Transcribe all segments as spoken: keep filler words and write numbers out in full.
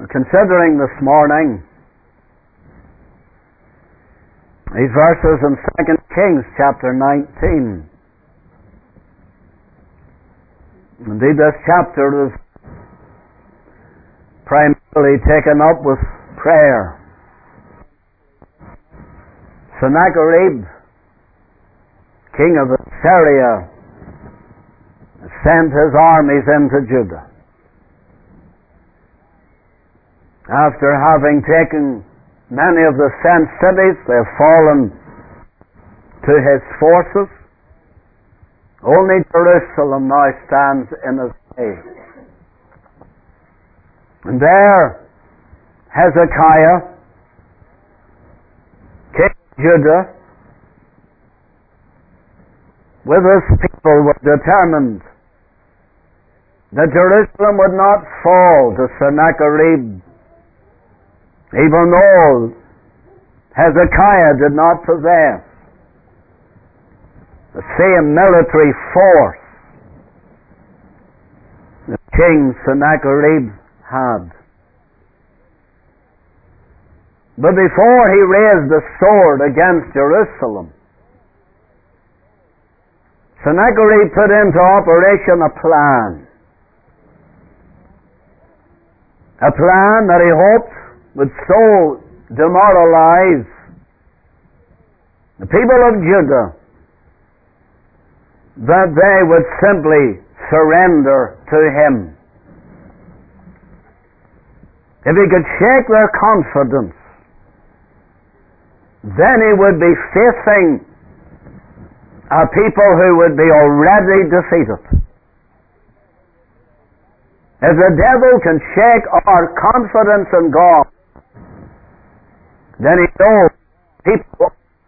We're considering this morning these verses in Second Kings chapter nineteen. Indeed, this chapter is primarily taken up with prayer. Sennacherib, king of Assyria, sent his armies into Judah. After having taken many of the fenced cities, they have fallen to his forces. Only Jerusalem now stands in his way. And there, Hezekiah, king of Judah, with his people were determined that Jerusalem would not fall to Sennacherib, even though Hezekiah did not possess the same military force that King Sennacherib had. But before he raised the sword against Jerusalem, Sennacherib put into operation a plan. A plan that he hoped would so demoralize the people of Judah that they would simply surrender to him. If he could shake their confidence, then he would be facing a people who would be already defeated. If the devil can shake our confidence in God, then he knows people.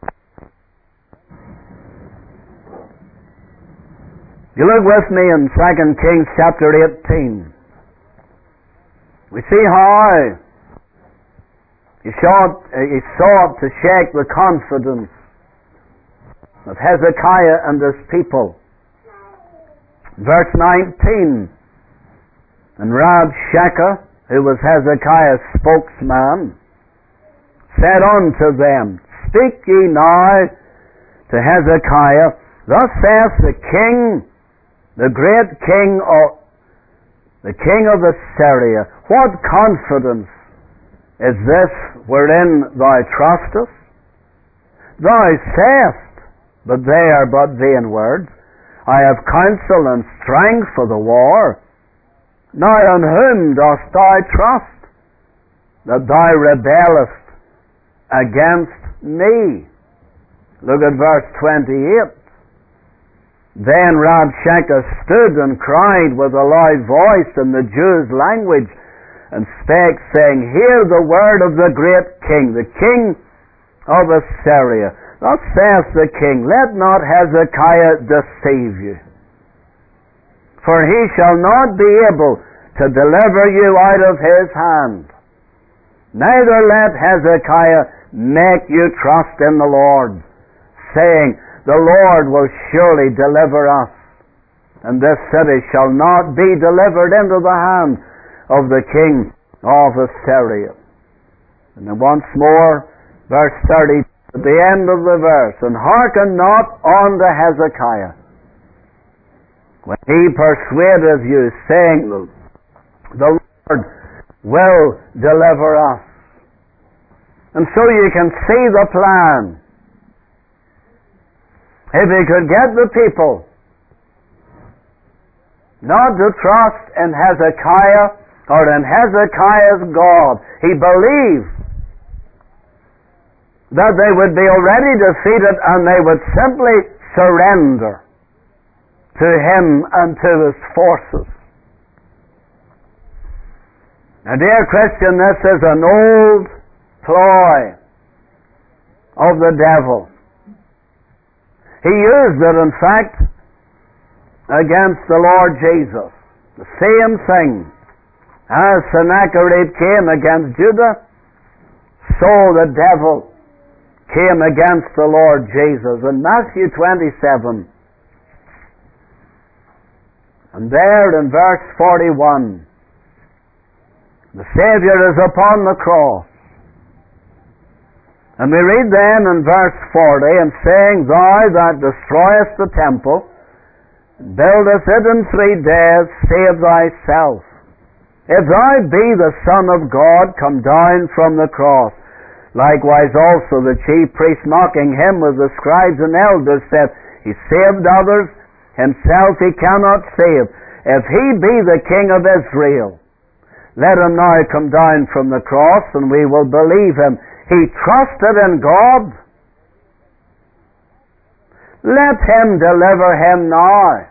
You look with me in Second Kings chapter eighteen. We see how he sought, he sought to shake the confidence of Hezekiah and his people. Verse nineteen. And Rabshakeh, who was Hezekiah's spokesman, said unto them, Speak ye now to Hezekiah, Thus saith the king, the great king of the king of Assyria, What confidence is this wherein thou trustest? Thou sayest, but they are but vain words, I have counsel and strength for the war. Now on whom dost thou trust, that thou rebellest against me? Look at verse twenty-eight. Then Rabshakeh stood and cried with a loud voice in the Jews' language, and spake, saying, Hear the word of the great king, the king of Assyria. Thus saith the king, Let not Hezekiah deceive you, for he shall not be able to deliver you out of his hand. Neither let Hezekiah make you trust in the Lord, saying, The Lord will surely deliver us, and this city shall not be delivered into the hand of the king of Assyria. And then once more, verse thirty, at the end of the verse, And hearken not unto Hezekiah, when he persuadeth you, saying, The Lord will deliver us. And so you can see the plan. If he could get the people not to trust in Hezekiah or in Hezekiah's God, he believed that they would be already defeated and they would simply surrender to him and to his forces. Now, dear Christian, this is an old ploy of the devil. He used it, in fact, against the Lord Jesus. The same thing. As Sennacherib came against Judah, so the devil came against the Lord Jesus. In Matthew twenty-seven, and there in verse forty-one, The Savior is upon the cross. And we read then in verse forty, and saying, Thou that destroyest the temple, buildest it in three days, save thyself. If thou be the Son of God, come down from the cross. Likewise also the chief priest mocking him with the scribes and elders said, He saved others, himself he cannot save. If he be the King of Israel, let him now come down from the cross, and we will believe him. He trusted in God. Let him deliver him now.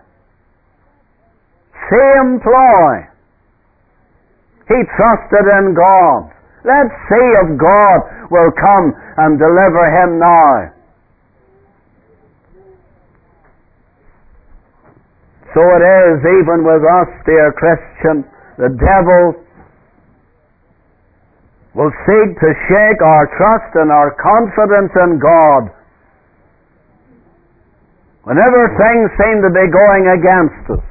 Same ploy. He trusted in God. Let's see if God will come and deliver him now. So it is even with us, dear Christian. The devil will seek to shake our trust and our confidence in God. Whenever things seem to be going against us,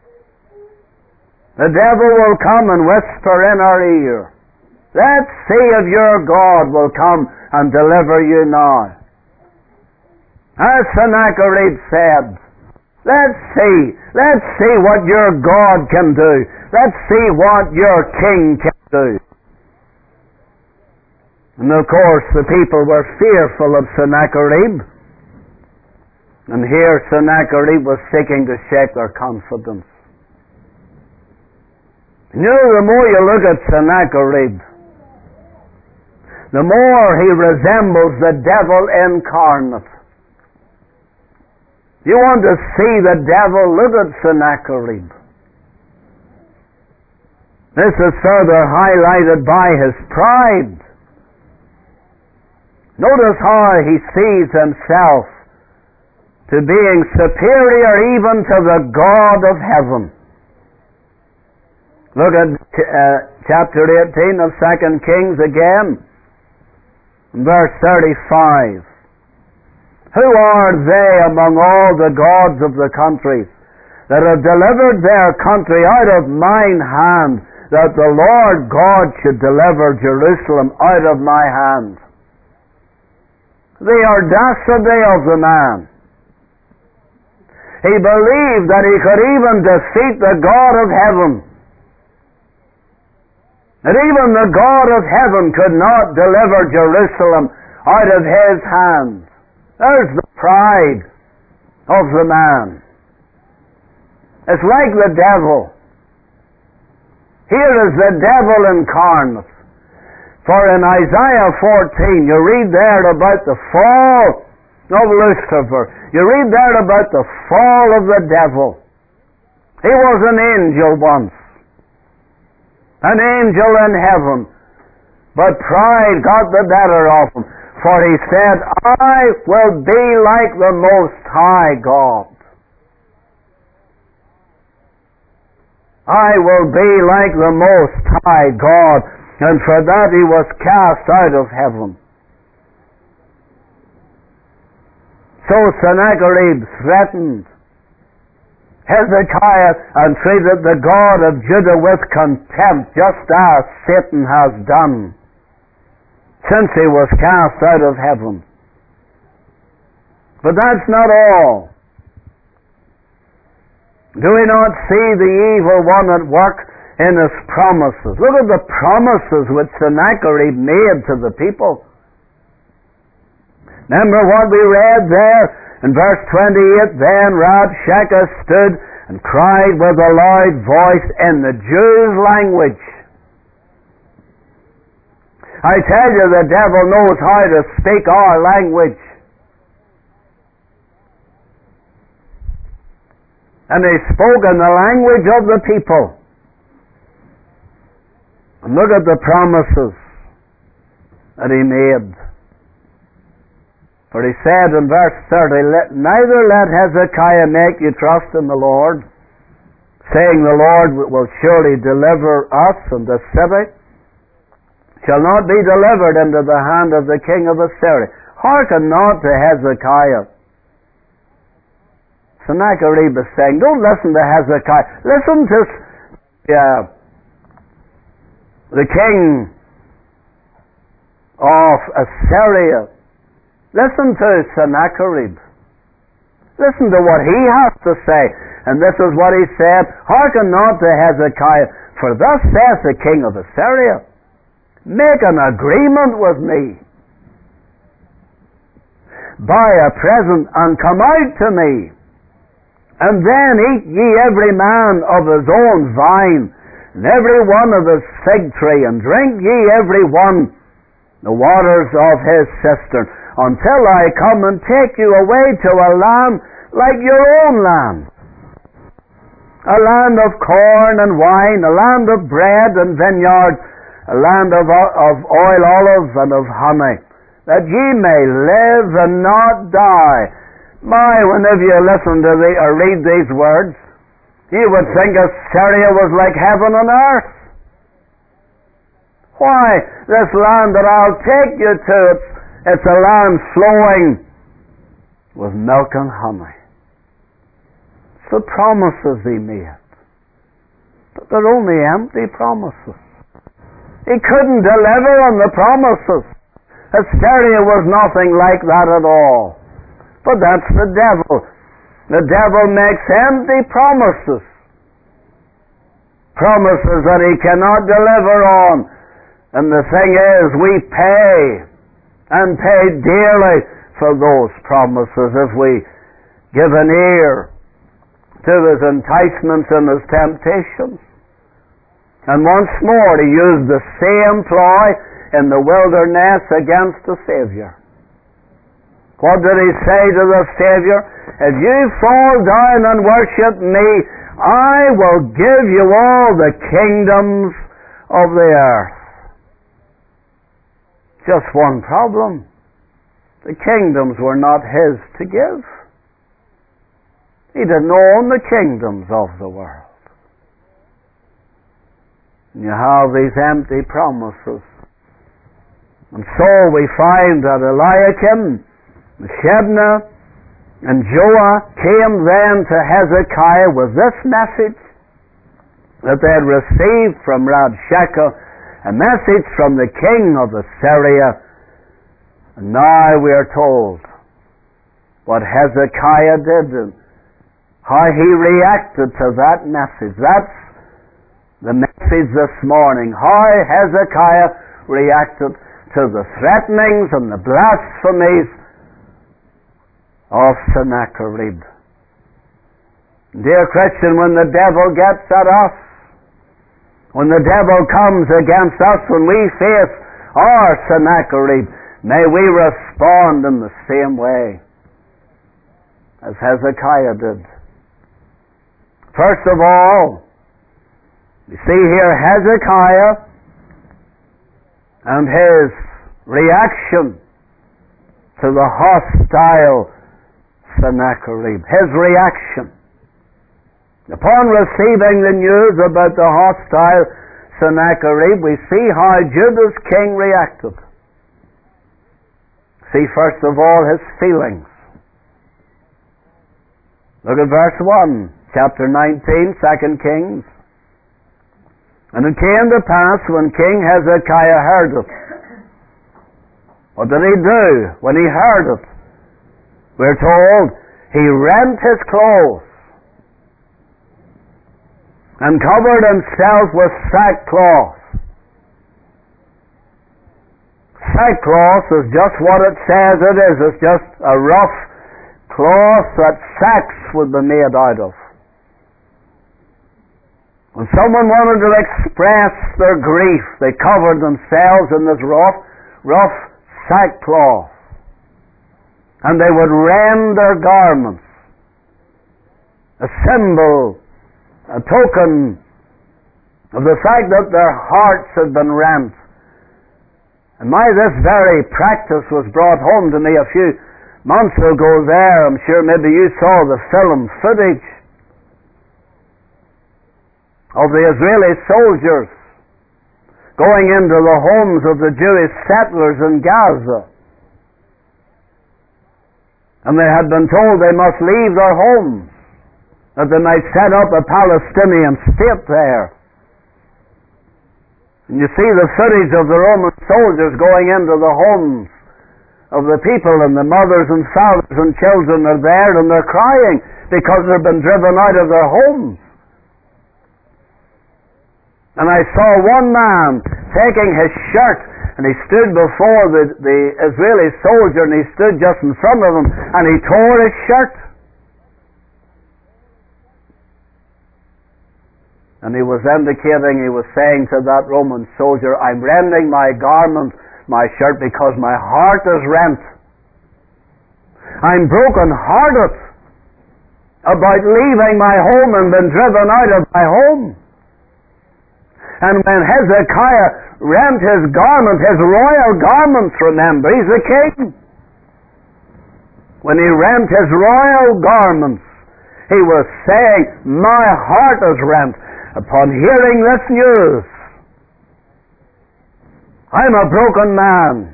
the devil will come and whisper in our ear, Let's see if your God will come and deliver you now. As Sennacherib said, Let's see, let's see what your God can do. Let's see what your king can do. And of course the people were fearful of Sennacherib. And here Sennacherib was seeking to shake their confidence. You know, the more you look at Sennacherib, the more he resembles the devil incarnate. You want to see the devil, look at Sennacherib. This is further highlighted by his pride. Notice how he sees himself to being superior even to the God of heaven. Look at uh, chapter eighteen of Second Kings again, verse thirty-five. Who are they among all the gods of the countries that have delivered their country out of mine hand, that the Lord God should deliver Jerusalem out of my hand? The audacity of the man. He believed that he could even defeat the God of heaven. That even the God of heaven could not deliver Jerusalem out of his hand. There's the pride of the man. It's like the devil. Here is the devil incarnate. For in Isaiah fourteen, you read there about the fall of Lucifer. You read there about the fall of the devil. He was an angel once. An angel in heaven. But pride got the better of him. For he said, I will be like the Most High God. I will be like the Most High God. And for that he was cast out of heaven. So Sennacherib threatened Hezekiah and treated the God of Judah with contempt, just as Satan has done since he was cast out of heaven. But that's not all. Do we not see the evil one at work in his promises? Look at the promises which Sennacherib made to the people. Remember what we read there in verse twenty-eight? Then Rabshakeh stood and cried with a loud voice in the Jews' language. I tell you, the devil knows how to speak our language. And he spoke in the language of the people. And look at the promises that he made. For he said in verse thirty, let, neither let Hezekiah make you trust in the Lord, saying the Lord will surely deliver us, and the city shall not be delivered into the hand of the king of Assyria. Hearken not to Hezekiah. Sennacherib is saying, don't listen to Hezekiah. Listen to uh, the king of Assyria. Listen to Sennacherib. Listen to what he has to say. And this is what he said, hearken not to Hezekiah, for thus saith the king of Assyria, make an agreement with me. Buy a present and come out to me, and then eat ye every man of his own vine, and every one of his fig tree, and drink ye every one the waters of his cistern, until I come and take you away to a land like your own land, a land of corn and wine, a land of bread and vineyard, a land of, of oil, olive, and of honey, that ye may live and not die. My, whenever you listen to the, or read these words, you would think Assyria was like heaven on earth. Why, this land that I'll take you to, it's, it's a land flowing with milk and honey. It's the promises he made. But they're only empty promises. He couldn't deliver on the promises. Assyria was nothing like that at all. But that's the devil. The devil makes empty promises. Promises that he cannot deliver on. And the thing is, we pay, and pay dearly for those promises if we give an ear to his enticements and his temptations. And once more, he used the same ploy in the wilderness against the Savior. What did he say to the Savior? If you fall down and worship me, I will give you all the kingdoms of the earth. Just one problem. The kingdoms were not his to give. He didn't own the kingdoms of the world. And you have these empty promises. And so we find that Eliakim, Shebna, and Joah came then to Hezekiah with this message that they had received from Rabshakeh, a message from the king of Assyria. And now we are told what Hezekiah did and how he reacted to that message. That's the message this morning. How Hezekiah reacted to the threatenings and the blasphemies of Sennacherib. Dear Christian, when the devil gets at us, when the devil comes against us, when we face our Sennacherib, may we respond in the same way as Hezekiah did. First of all, you see here Hezekiah and his reaction to the hostile Sennacherib. His reaction. Upon receiving the news about the hostile Sennacherib, we see how Judah's king reacted. See first of all his feelings. Look at verse one, chapter nineteen, Second Kings. And it came to pass when King Hezekiah heard it. What did he do when he heard it? We're told he rent his clothes and covered himself with sackcloth. Sackcloth is just what it says it is. It's just a rough cloth that sacks would be made out of. When someone wanted to express their grief, they covered themselves in this rough, rough sackcloth. And they would rend their garments. A symbol, a token of the fact that their hearts had been rent. And my, this very practice was brought home to me a few months ago there. I'm sure maybe you saw the film footage of the Israeli soldiers going into the homes of the Jewish settlers in Gaza. And they had been told they must leave their homes, that they might set up a Palestinian state there. And you see the footage of the Roman soldiers going into the homes of the people, and the mothers and fathers and children are there, and they're crying because they've been driven out of their homes. And I saw one man taking his shirt, and he stood before the, the Israeli soldier, and he stood just in front of him, and he tore his shirt. And he was indicating, he was saying to that Roman soldier, I'm rending my garment, my shirt, because my heart is rent. I'm broken-hearted about leaving my home and being driven out of my home. And when Hezekiah rent his garment, his royal garments, remember, he's the king. When he rent his royal garments, he was saying, my heart is rent upon hearing this news. I'm a broken man.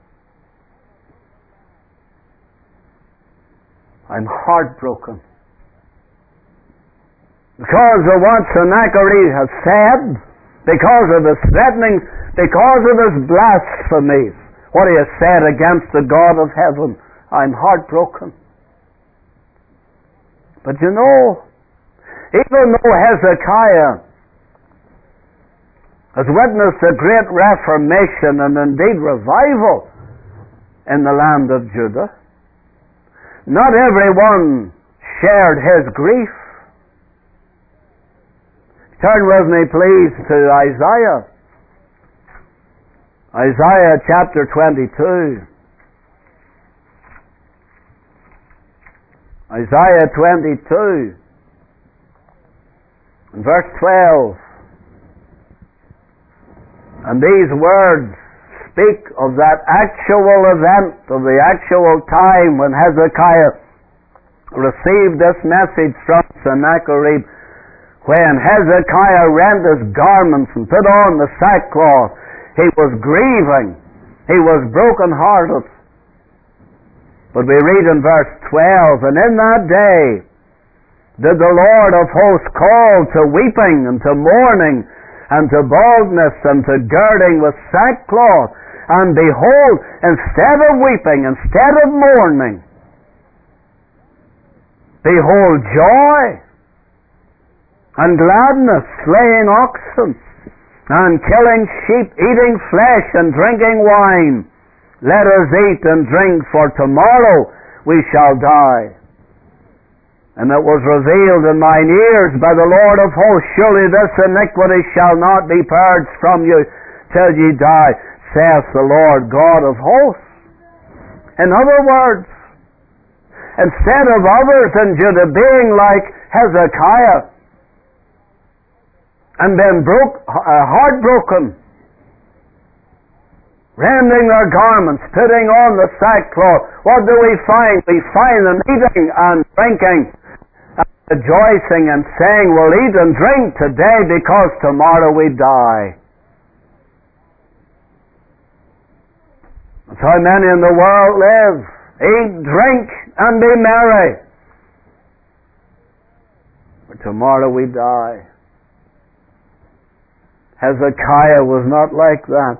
I'm heartbroken. Because of what Sennacherib has said, because of his threatening, because of his blasphemies, what he has said against the God of heaven, I'm heartbroken. But you know, even though Hezekiah has witnessed a great reformation and indeed revival in the land of Judah, not everyone shared his grief. Turn with me, please, to Isaiah. Isaiah chapter twenty-two. Isaiah twenty-two. Verse twelve. And these words speak of that actual event, of the actual time when Hezekiah received this message from Sennacherib. When Hezekiah rent his garments and put on the sackcloth, he was grieving. He was broken-hearted. But we read in verse twelve, and in that day did the Lord of hosts call to weeping and to mourning and to baldness and to girding with sackcloth. And behold, instead of weeping, instead of mourning, behold joy and gladness, slaying oxen and killing sheep, eating flesh and drinking wine. Let us eat and drink, for tomorrow we shall die. And it was revealed in mine ears by the Lord of hosts, surely this iniquity shall not be purged from you till ye die, saith the Lord God of hosts. In other words, instead of others in Judah being like Hezekiah and being broke, uh, heartbroken, rending their garments, putting on the sackcloth, what do we find? We find them eating and drinking, and rejoicing and saying, we'll eat and drink today because tomorrow we die. That's how many in the world live. Eat, drink, and be merry. For tomorrow we die. Hezekiah was not like that.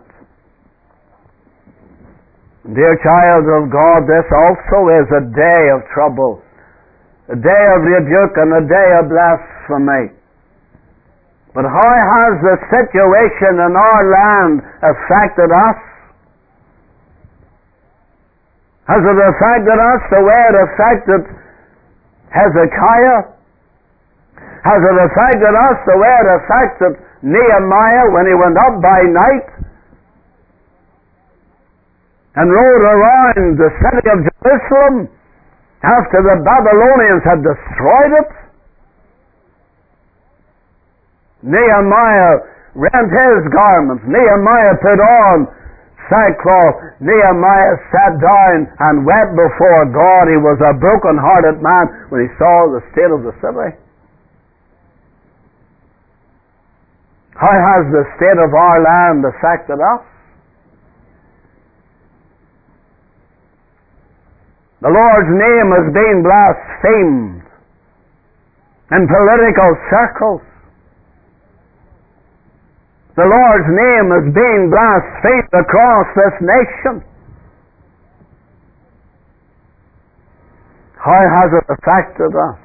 Dear child of God, this also is a day of trouble, a day of rebuke and a day of blasphemy. But how has the situation in our land affected us? Has it affected us the way it affected Hezekiah? Has it affected us the way it affected Nehemiah when he went up by night and rode around the city of Jerusalem after the Babylonians had destroyed it? Nehemiah rent his garments. Nehemiah put on sackcloth. Nehemiah sat down and wept before God. He was a broken-hearted man when he saw the state of the city. How has the state of our land affected us? The Lord's name has been blasphemed in political circles. The Lord's name is being blasphemed across this nation. How has it affected us?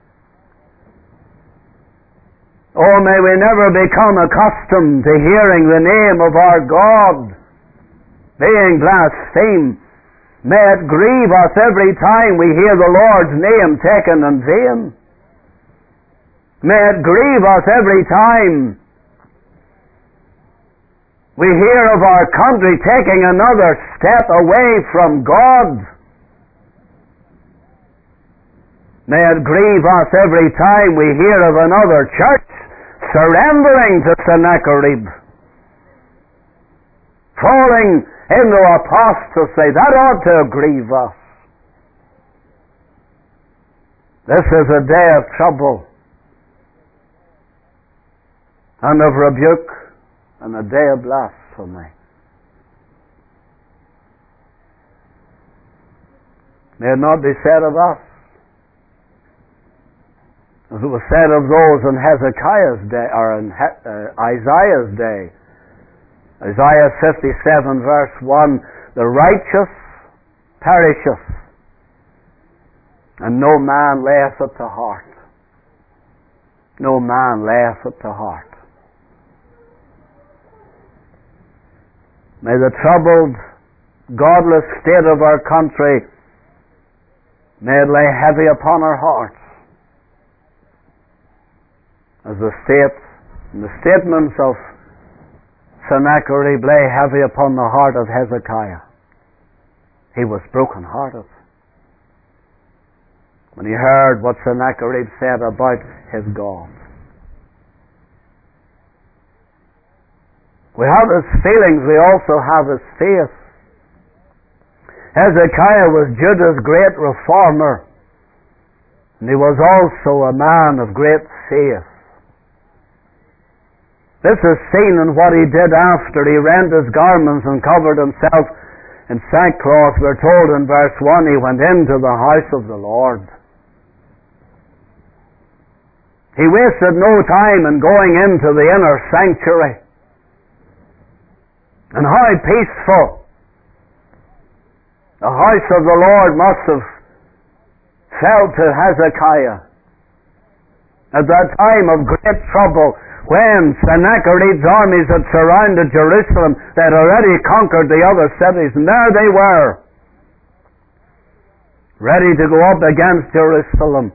Oh, may we never become accustomed to hearing the name of our God being blasphemed. May it grieve us every time we hear the Lord's name taken in vain. May it grieve us every time we hear of our country taking another step away from God. May it grieve us every time we hear of another church surrendering to Sennacherib, falling into apostasy. That ought to grieve us. This is a day of trouble and of rebuke and a day of blasphemy. May it not be said of us as it was said of those in Hezekiah's day, or in he- uh, Isaiah's day. Isaiah fifty-seven verse one, the righteous perisheth, and no man layeth it to heart. No man layeth it to heart. May the troubled, godless state of our country, may it lay heavy upon our hearts, as the state, the statements of Sennacherib lay heavy upon the heart of Hezekiah. He was broken-hearted when he heard what Sennacherib said about his God. We have his feelings, we also have his faith. Hezekiah was Judah's great reformer, and he was also a man of great faith. This is seen in what he did after he rent his garments and covered himself in sackcloth. We're told in verse one, he went into the house of the Lord. He wasted no time in going into the inner sanctuary. And how peaceful the house of the Lord must have felt to Hezekiah at that time of great trouble, when Sennacherib's armies had surrounded Jerusalem. They had already conquered the other cities, and there they were, ready to go up against Jerusalem.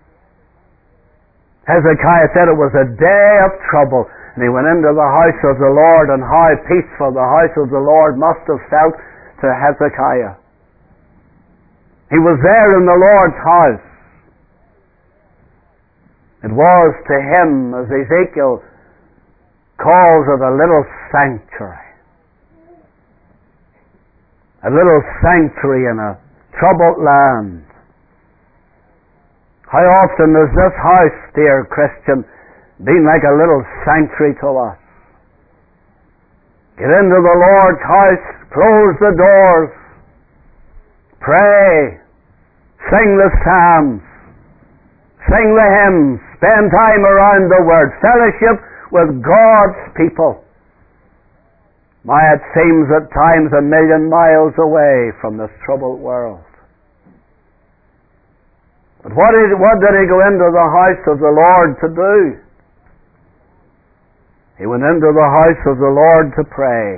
Hezekiah said it was a day of trouble, and he went into the house of the Lord, and how peaceful the house of the Lord must have felt to Hezekiah. He was there in the Lord's house. It was to him, as Ezekiel calls it, a little sanctuary. A little sanctuary in a troubled land. How often has this house, dear Christian, been like a little sanctuary to us? Get into the Lord's house, close the doors, pray, sing the psalms, sing the hymns, spend time around the Word, fellowship with God's people. Why, it seems at times a million miles away from this troubled world. But what did, what did he go into the house of the Lord to do? He went into the house of the Lord to pray.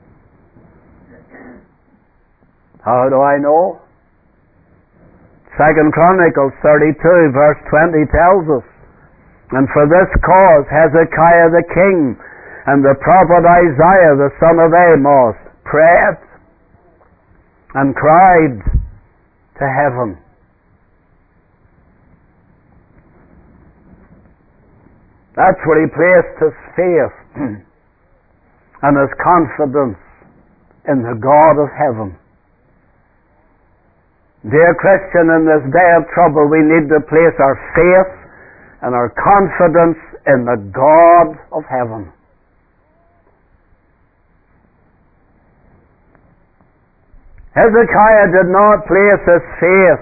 How do I know? Second Chronicles thirty-two verse twenty tells us, and for this cause Hezekiah the king and the prophet Isaiah the son of Amos prayed and cried to heaven. That's where he placed his faith and his confidence in the God of heaven. Dear Christian, in this day of trouble, we need to place our faith and our confidence in the God of heaven. Hezekiah did not place his faith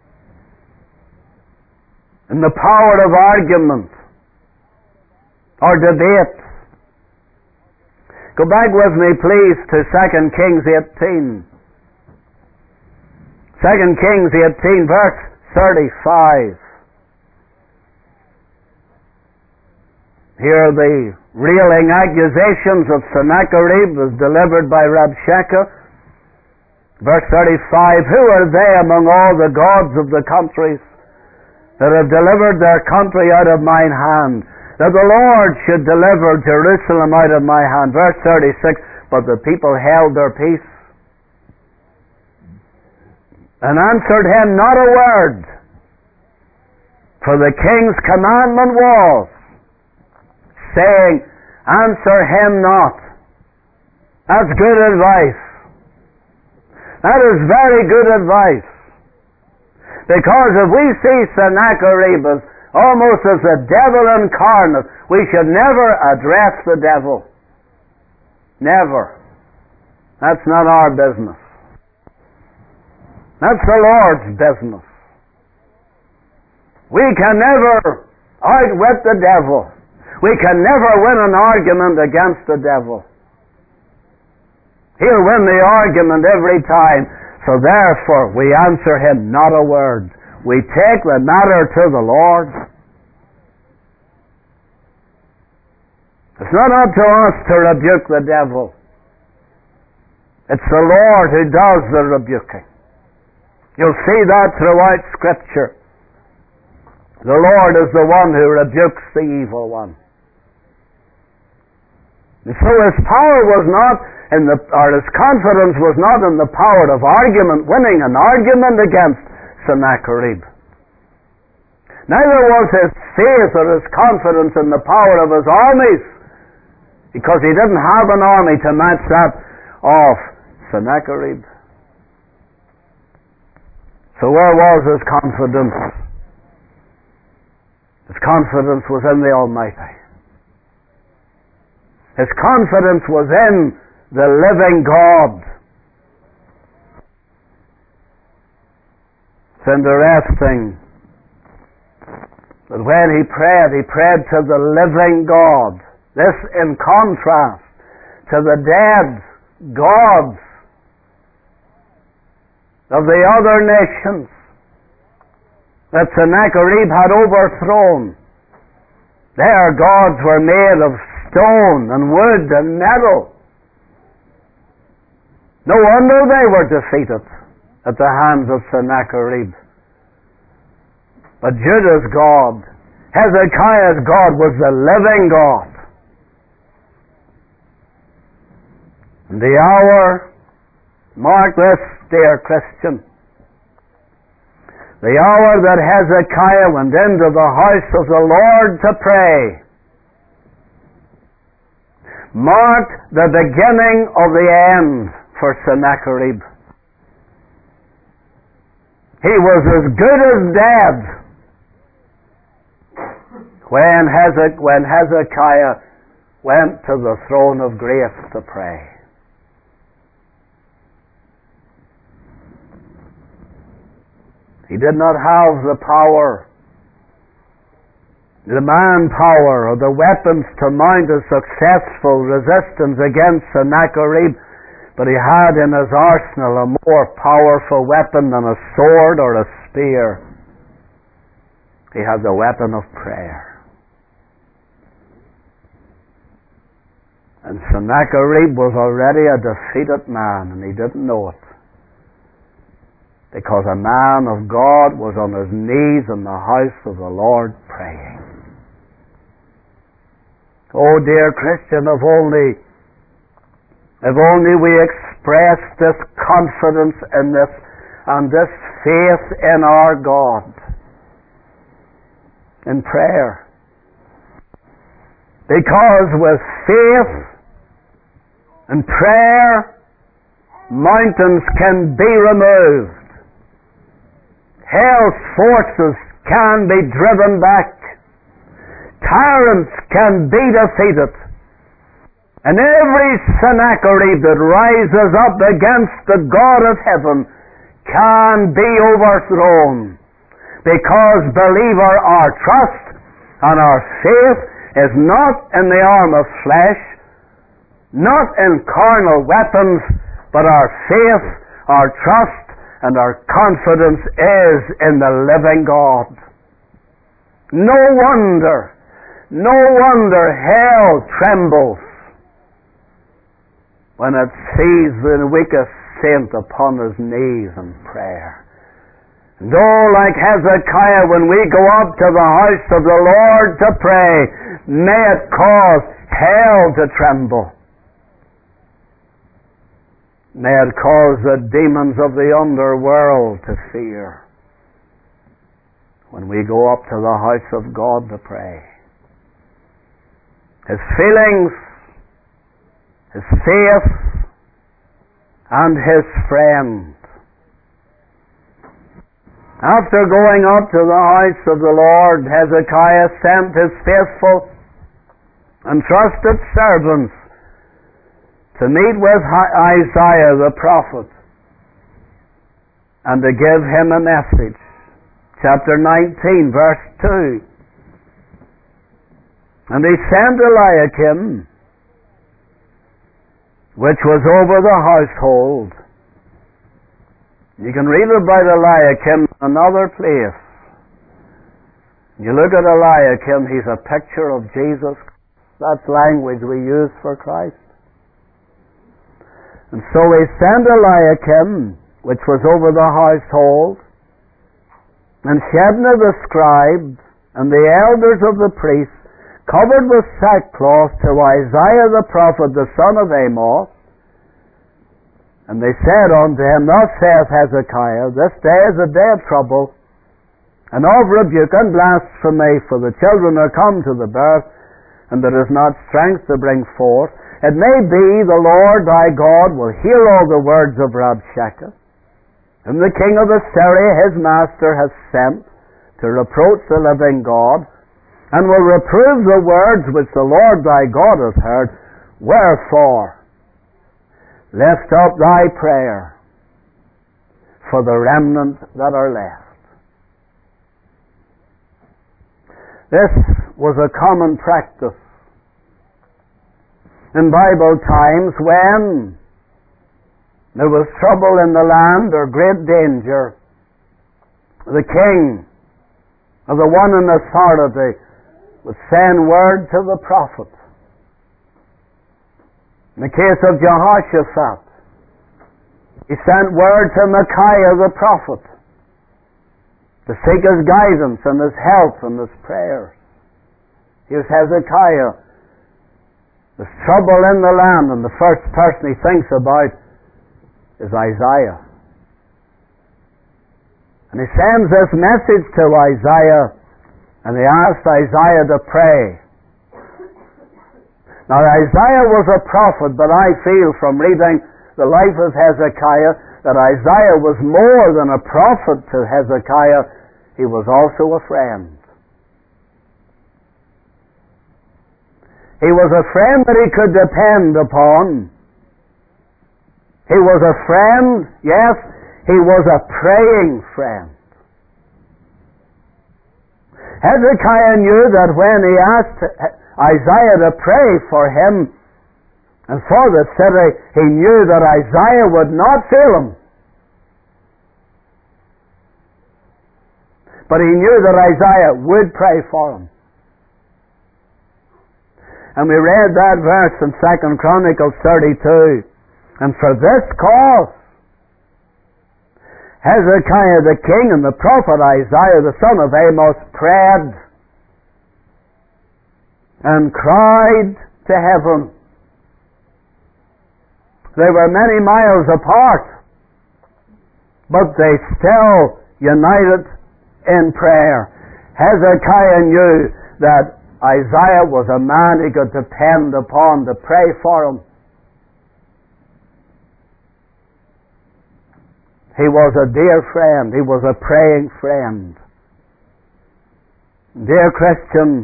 in the power of argument or debate Go back with me, please, to Second Kings eighteen. Second Kings eighteen, verse thirty-five. Here the railing accusations of Sennacherib was delivered by Rabshakeh. Verse thirty-five, who are they among all the gods of the countries that have delivered their country out of mine hand, that the Lord should deliver Jerusalem out of my hand? Verse thirty-six, but the people held their peace and answered him not a word, for the king's commandment was, saying, answer him not. That's good advice. That is very good advice. Because if we see Sennacherib as almost as the devil incarnate, we should never address the devil. Never. That's not our business. That's the Lord's business. We can never outwit the devil. We can never win an argument against the devil. He'll win the argument every time. So therefore, we answer him not a word. We take the matter to the Lord. It's not up to us to rebuke the devil. It's the Lord who does the rebuking. You'll see that throughout Scripture. The Lord is the one who rebukes the evil one. And so his power was not in the, or his confidence was not in the power of argument, winning an argument against Sennacherib. Neither was his faith or his confidence in the power of his armies, because he didn't have an army to match that of Sennacherib. So where was his confidence? His confidence was in the Almighty. His confidence was in the living God. It's interesting that when he prayed, he prayed to the living God. This in contrast to the dead gods of the other nations that Sennacherib had overthrown. Their gods were made of stone and wood and metal. No wonder they were defeated at the hands of Sennacherib. But Judah's God, Hezekiah's God, was the living God. And the hour, mark this, dear Christian, the hour that Hezekiah went into the house of the Lord to pray marked the beginning of the end for Sennacherib. He was as good as dead when, Hezek, when Hezekiah went to the throne of grace to pray. He did not have the power, the manpower, or the weapons to mount a successful resistance against Sennacherib, but he had in his arsenal a more powerful weapon than a sword or a spear. He had the weapon of prayer. And Sennacherib was already a defeated man, and he didn't know it. Because a man of God was on his knees in the house of the Lord praying. Oh, dear Christian, if only, if only we express this confidence in this and this faith in our God in prayer. Because with faith and prayer, mountains can be removed. Hell's forces can be driven back. Tyrants can be defeated. And every Sennacherib that rises up against the God of heaven can be overthrown. Because, believer, our trust and our faith is not in the arm of flesh, not in carnal weapons, but our faith, our trust, and our confidence is in the living God. No wonder, no wonder hell trembles when it sees the weakest saint upon his knees in prayer. And oh, like Hezekiah, when we go up to the house of the Lord to pray, may it cause hell to tremble. May it cause the demons of the underworld to fear when we go up to the house of God to pray. His feelings, his faith, and his friend. After going up to the house of the Lord, Hezekiah sent his faithful and trusted servants to meet with Isaiah the prophet and to give him a message. Chapter nineteen, verse two. And he sent Eliakim, which was over the household. You can read about Eliakim in another place. You look at Eliakim, he's a picture of Jesus. That's language we use for Christ. And so he sent Eliakim, which was over the household, and Shebna the scribe, and the elders of the priests, covered with sackcloth, to Isaiah the prophet, the son of Amos. And they said unto him, Thus saith Hezekiah, This day is a day of trouble, and of rebuke and blasphemy, for the children are come to the birth, and there is not strength to bring forth. It may be the Lord thy God will hear all the words of Rabshakeh, whom the king of Assyria his master has sent to reproach the living God, and will reprove the words which the Lord thy God hath heard. Wherefore, lift up thy prayer for the remnant that are left. This was a common practice in Bible times when there was trouble in the land or great danger. The king or the one in authority would send word to the prophet. In the case of Jehoshaphat, he sent word to Micaiah the prophet to seek his guidance and his help and his prayers. Here's Hezekiah. There's trouble in the land, and the first person he thinks about is Isaiah. And he sends this message to Isaiah, and he asks Isaiah to pray. Now Isaiah was a prophet, but I feel from reading the life of Hezekiah that Isaiah was more than a prophet to Hezekiah. He was also a friend. He was a friend that he could depend upon. He was a friend, yes, he was a praying friend. Hezekiah knew that when he asked Isaiah to pray for him and for the city, he knew that Isaiah would not fail him. But he knew that Isaiah would pray for him. And we read that verse in Second Chronicles thirty-two. And for this cause, Hezekiah the king and the prophet Isaiah the son of Amos prayed and cried to heaven. They were many miles apart, but they still united in prayer. Hezekiah knew that Isaiah was a man he could depend upon to pray for him. He was a dear friend. He was a praying friend. Dear Christian,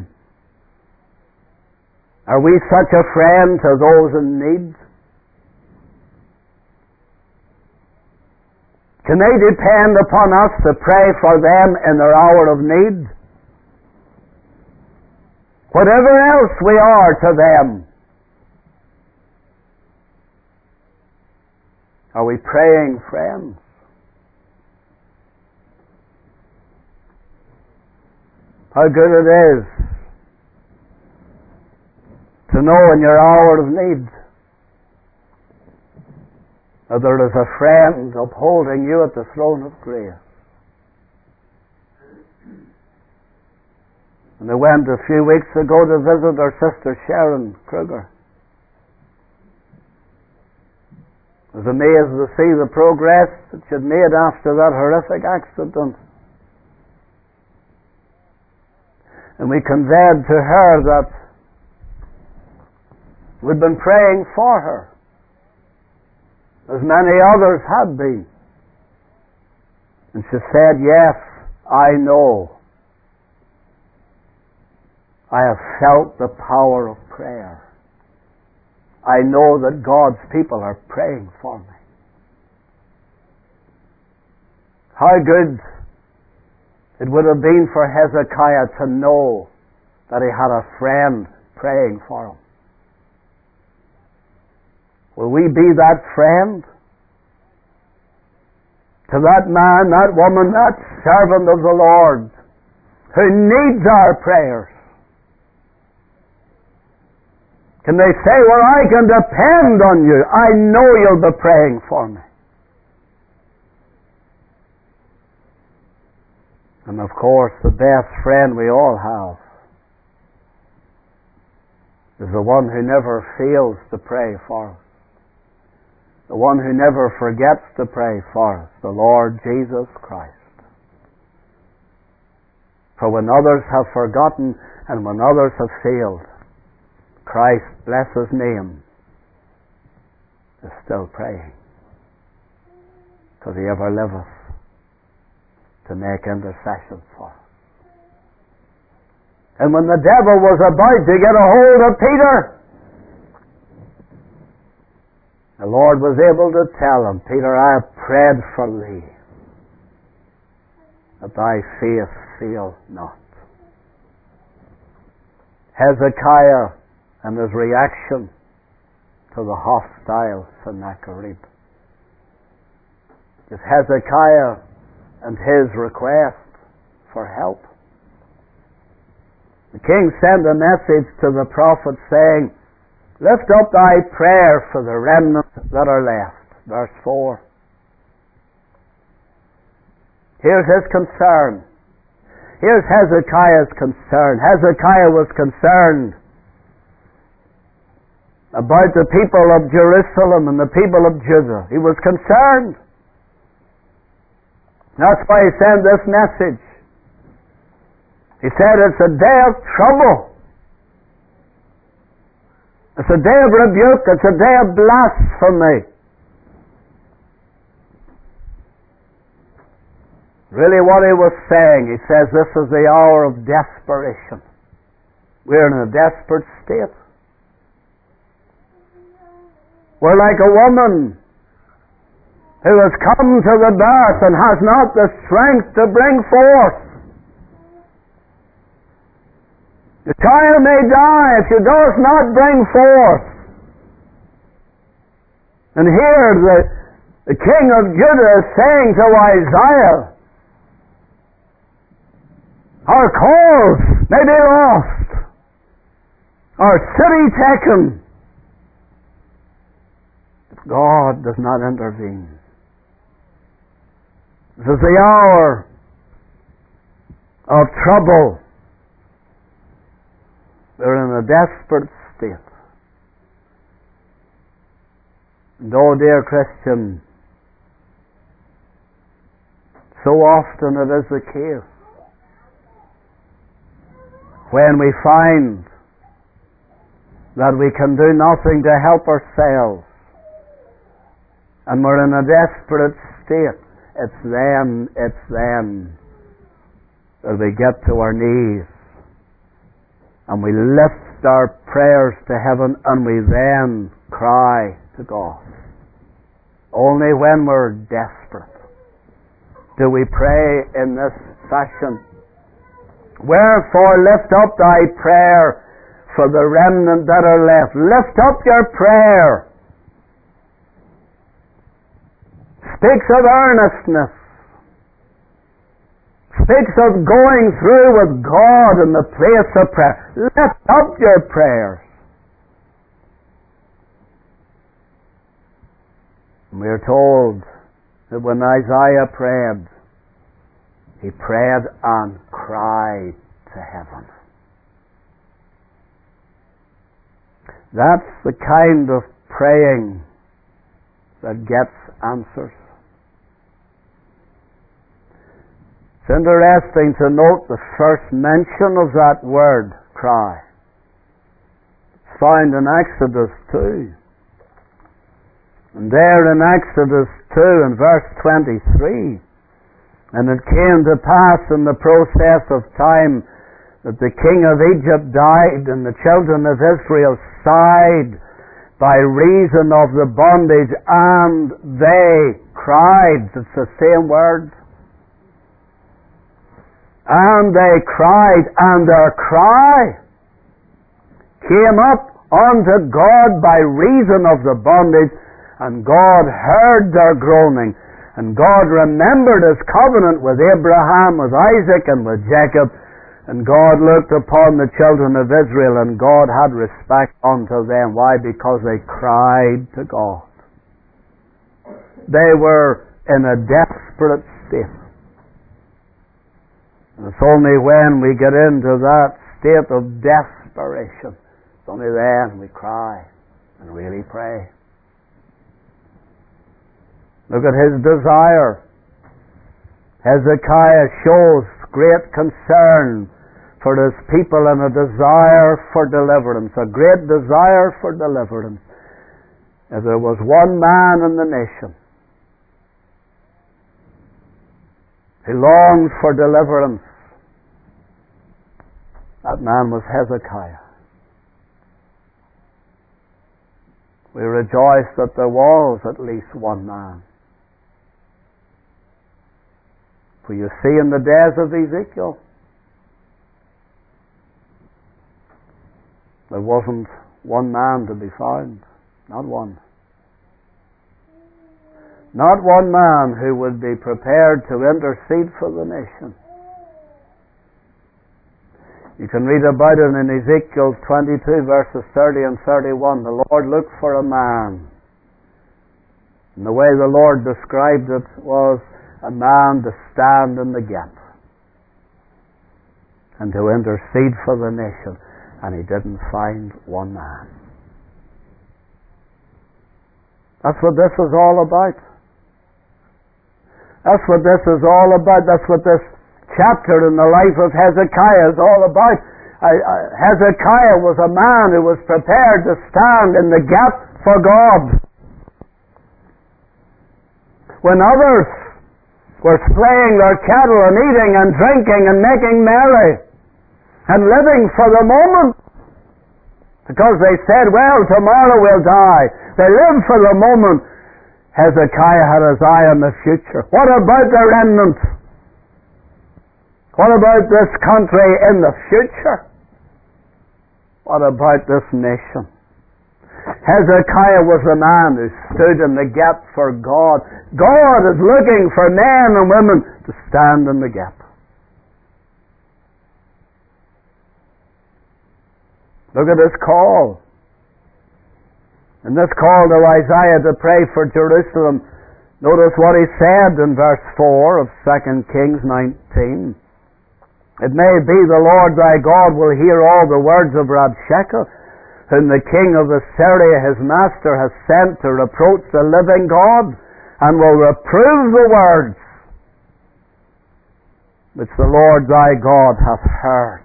are we such a friend to those in need? Can they depend upon us to pray for them in their hour of need? Whatever else we are to them, Are we praying friends? How good it is to know in your hour of need that there is a friend upholding you at the throne of grace. And I went a few weeks ago to visit our sister Sharon Kruger. I was amazed to see the progress that she had made after that horrific accident. And we conveyed to her that we'd been praying for her, as many others had been. And she said, yes, I know. I have felt the power of prayer. I know that God's people are praying for me. How good it would have been for Hezekiah to know that he had a friend praying for him. Will we be that friend to that man, that woman, that servant of the Lord who needs our prayers? Can they say, well, I can depend on you. I know you'll be praying for me. And of course, the best friend we all have is the one who never fails to pray for us. The one who never forgets to pray for us, the Lord Jesus Christ. For when others have forgotten and when others have failed, Christ, bless His name, is still praying, because He ever liveth to make intercession for us. And when the devil was about to get a hold of Peter, the Lord was able to tell him, Peter, I have prayed for thee, that thy faith fail not. Hezekiah and his reaction to the hostile Sennacherib. Is Hezekiah and his request for help. The king sent a message to the prophet saying, lift up thy prayer for the remnant that are left. Verse four. Here's his concern. Here's Hezekiah's concern. Hezekiah was concerned about the people of Jerusalem and the people of Judah. He was concerned. That's why he sent this message. He said it's a day of trouble. It's a day of rebuke. It's a day of blasphemy. Really what he was saying, he says this is the hour of desperation. We're in a desperate state. We're like a woman who has come to the birth and has not the strength to bring forth. The child may die if she does not bring forth. And here the, the king of Judah is saying to Isaiah, our cause may be lost, our city taken, if God does not intervene. This is the hour of trouble. We're in a desperate state. And oh, dear Christian, so often it is the case when we find that we can do nothing to help ourselves and we're in a desperate state, it's then, it's then that we get to our knees and we lift our prayers to heaven and we then cry to God. Only when we're desperate do we pray in this fashion. Wherefore lift up thy prayer for the remnant that are left. Lift up your prayer speaks of earnestness, speaks of going through with God in the place of prayer. Lift up your prayers. We are told that when Isaiah prayed, he prayed and cried to heaven. That's the kind of praying that gets answers. It's interesting to note the first mention of that word, cry. It's found in Exodus two. And there in Exodus two and verse twenty-three, and it came to pass in the process of time that the king of Egypt died, and the children of Israel sighed by reason of the bondage, and they cried. It's the same word. And they cried, and their cry came up unto God by reason of the bondage, and God heard their groaning, and God remembered His covenant with Abraham, with Isaac, and with Jacob, and God looked upon the children of Israel, and God had respect unto them. Why? Because they cried to God. They were in a desperate state. And it's only when we get into that state of desperation, it's only then we cry and really pray. Look at his desire. Hezekiah shows great concern for his people and a desire for deliverance, a great desire for deliverance. If there was one man in the nation who longed for deliverance, that man was Hezekiah. We rejoice that there was at least one man. For you see, in the days of Ezekiel, there wasn't one man to be found. Not one. Not one man who would be prepared to intercede for the nation. You can read about it in Ezekiel twenty-two, verses thirty and thirty-one. The Lord looked for a man. And the way the Lord described it was a man to stand in the gap and to intercede for the nation. And he didn't find one man. That's what this is all about. That's what this is all about. That's what this chapter in the life of Hezekiah is all about. I, I, Hezekiah was a man who was prepared to stand in the gap for God. When others were slaying their cattle and eating and drinking and making merry and living for the moment, because they said, well, tomorrow we'll die. They lived for the moment. Hezekiah had his eye on the future. What about the remnant? What about this country in the future? What about this nation? Hezekiah was a man who stood in the gap for God. God is looking for men and women to stand in the gap. Look at this call. And this call to Isaiah to pray for Jerusalem. Notice what he said in verse four of Second Kings nineteen. It may be the Lord thy God will hear all the words of Rabshakeh, whom the king of Assyria his master has sent to reproach the living God, and will reprove the words which the Lord thy God hath heard.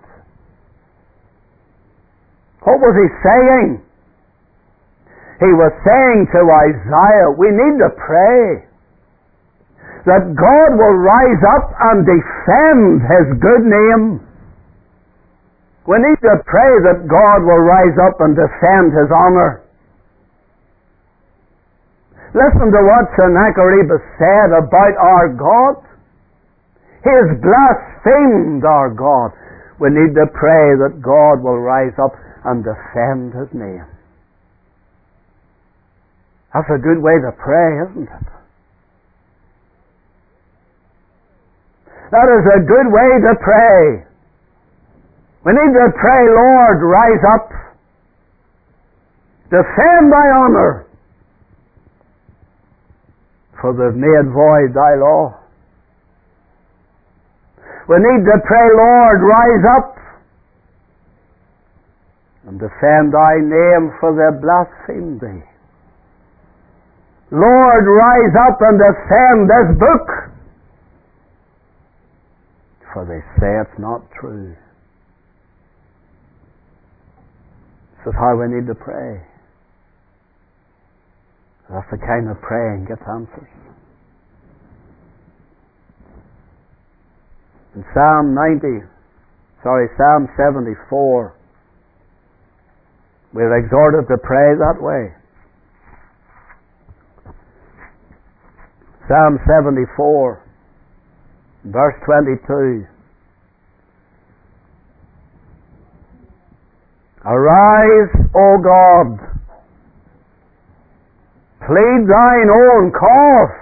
What was he saying? He was saying to Isaiah, we need to pray that God will rise up and defend His good name. We need to pray that God will rise up and defend His honor. Listen to what Sennacherib said about our God. He has blasphemed our God. We need to pray that God will rise up and defend His name. That's a good way to pray, isn't it? That is a good way to pray. We need to pray, Lord, rise up. Defend thy honor, for they've made void thy law. We need to pray, Lord, rise up and defend thy name, for they blaspheme thee. Lord, rise up and defend this book, for they say it's not true. This is how we need to pray. That's the kind of praying gets answers. In Psalm ninety, sorry, Psalm seventy-four, we're exhorted to pray that way. Psalm seventy-four, verse twenty-two. Arise, O God, plead thine own cause.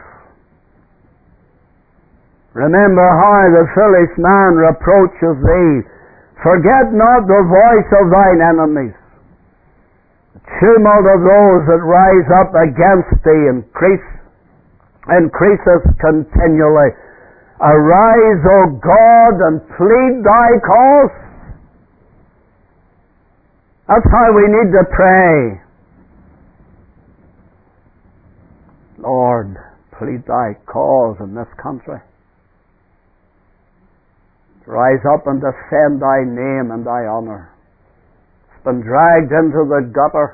Remember how the foolish man reproaches thee. Forget not the voice of thine enemies. The tumult of those that rise up against thee increase, increases continually. Arise, O God, and plead thy cause. That's how we need to pray. Lord, plead thy cause in this country. Rise up and defend thy name and thy honor. It's been dragged into the gutter.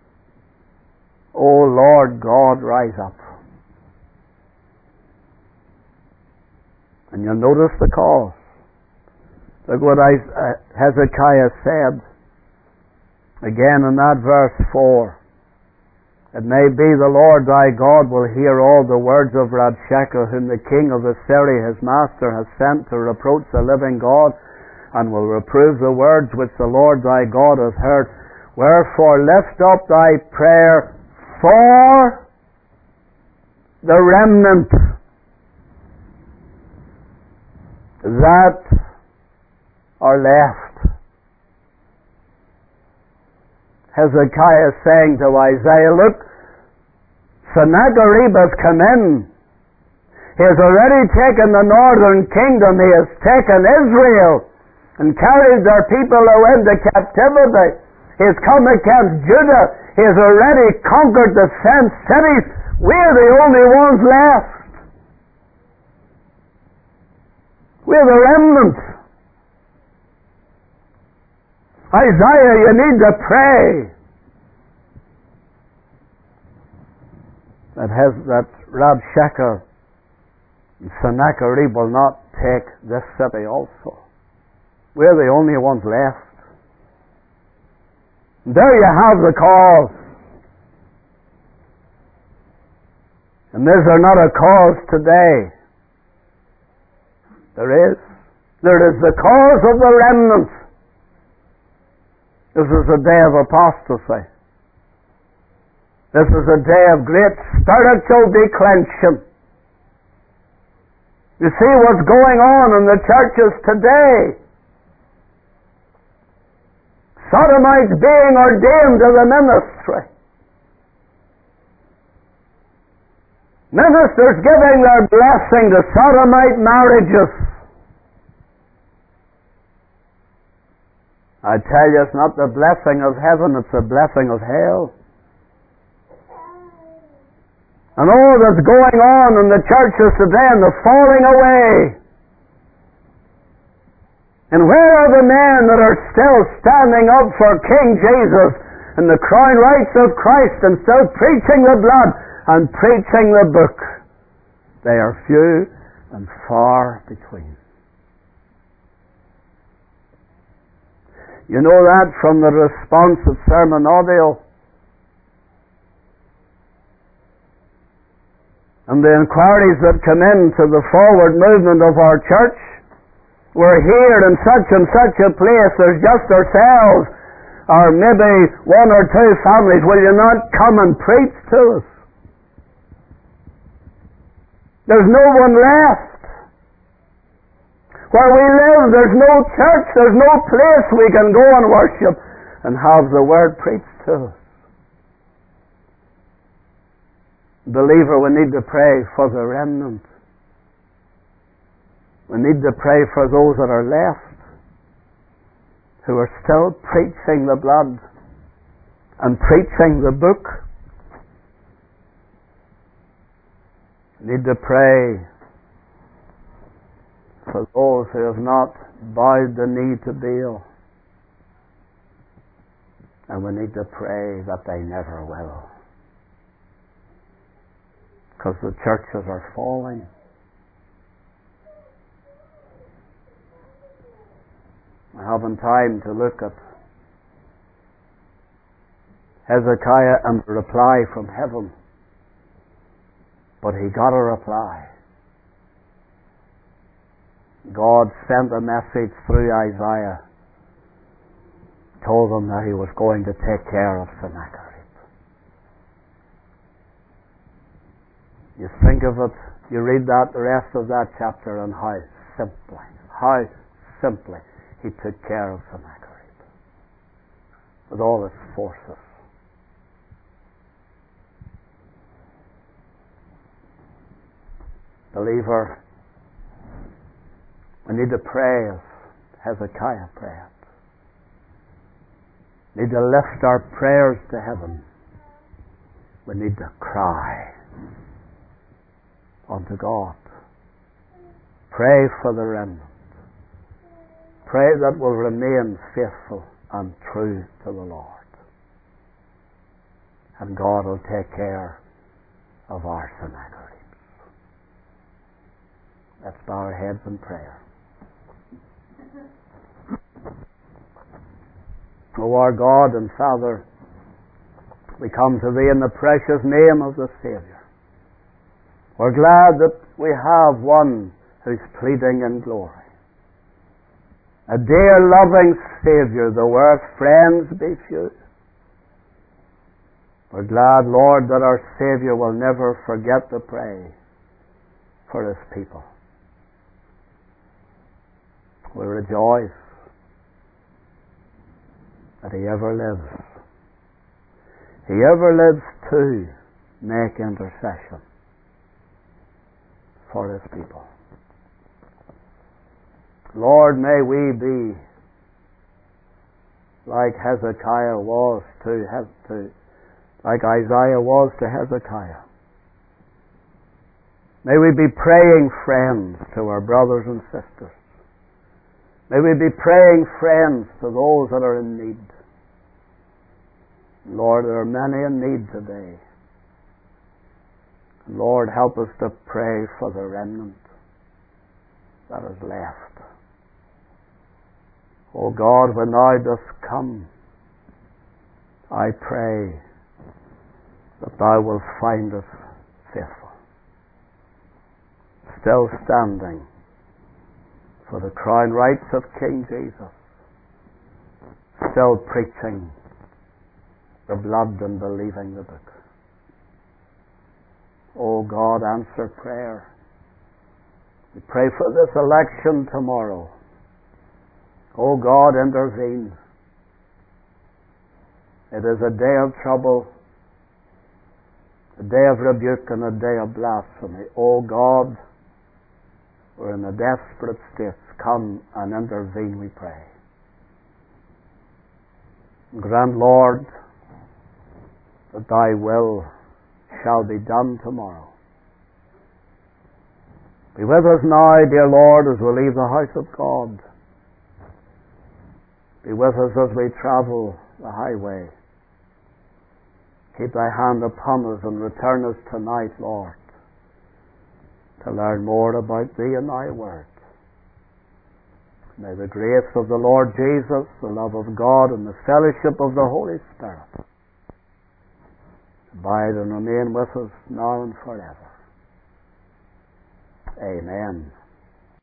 O Lord God, rise up. And you'll notice the cause. Look what Hezekiah said again in that verse four. It may be the Lord thy God will hear all the words of Rabshakeh, whom the king of Assyria his master has sent to reproach the living God, and will reprove the words which the Lord thy God hath heard. Wherefore lift up thy prayer for the remnant that are left. Hezekiah saying to Isaiah, look, Sennacherib has come in. He has already taken the northern kingdom. He has taken Israel and carried their people away into captivity. He has come against Judah. He has already conquered the fenced cities. We're the only ones left. We're the remnant. Isaiah, you need to pray that has that Rabshakeh and Sennacherib will not take this city also. We're the only ones left. There you have the cause. And is there not a cause today? There is. There is the cause of the remnant. This is a day of apostasy. This is a day of great spiritual declension. You see what's going on in the churches today. Sodomites being ordained to the ministry. Ministers giving their blessing to sodomite marriages. I tell you, it's not the blessing of heaven, it's the blessing of hell. And all that's going on in the churches today and the falling away. And where are the men that are still standing up for King Jesus and the crown rights of Christ and still preaching the blood and preaching the book? They are few and far between. You know that from the response of sermon audio and the inquiries that come into the forward movement of our church. We're here in such and such a place, there's just ourselves, or maybe one or two families. Will you not come and preach to us? There's no one left. Where we live, there's no church, there's no place we can go and worship and have the Word preached to us. Believer, we need to pray for the remnant. We need to pray for those that are left, who are still preaching the blood and preaching the book. We need to pray for those who have not bowed the knee to Baal. And we need to pray that they never will. Because the churches are falling. I haven't time to look at Hezekiah and the reply from heaven, but he got a reply. God sent a message through Isaiah, told them that he was going to take care of Sennacherib. You think of it, you read that, the rest of that chapter, and how simply, how simply he took care of Sennacherib with all his forces. Believer, we need to pray as Hezekiah prayed. We need to lift our prayers to heaven. We need to cry unto God. Pray for the remnant. Pray that we'll remain faithful and true to the Lord. And God will take care of our Sennacherib. Let's bow our heads in prayer. O our God and Father, we come to Thee in the precious name of the Saviour. We're glad that we have one who's pleading in glory. A dear loving Saviour, though earth's friends be few. We're glad, Lord, that our Saviour will never forget to pray for His people. We rejoice that He ever lives. He ever lives to make intercession for His people. Lord, may we be like Hezekiah was to, to like Isaiah was to Hezekiah. May we be praying friends to our brothers and sisters. May we be praying friends to those that are in need. Lord, there are many in need today. Lord, help us to pray for the remnant that is left. O God, when Thou dost come, I pray that Thou wilt find us faithful, still standing for the crown rights of King Jesus, still preaching the blood and believing the book. Oh God, answer prayer. We pray for this election tomorrow. Oh God, intervene. It is a day of trouble, a day of rebuke, and a day of blasphemy. Oh God, we're in a desperate state. Come and intervene, we pray. Grant, Lord, that Thy will shall be done tomorrow. Be with us now, dear Lord, as we leave the house of God. Be with us as we travel the highway. Keep Thy hand upon us and return us tonight, Lord, to learn more about Thee and Thy Word. May the grace of the Lord Jesus, the love of God, and the fellowship of the Holy Spirit abide and remain with us now and forever. Amen.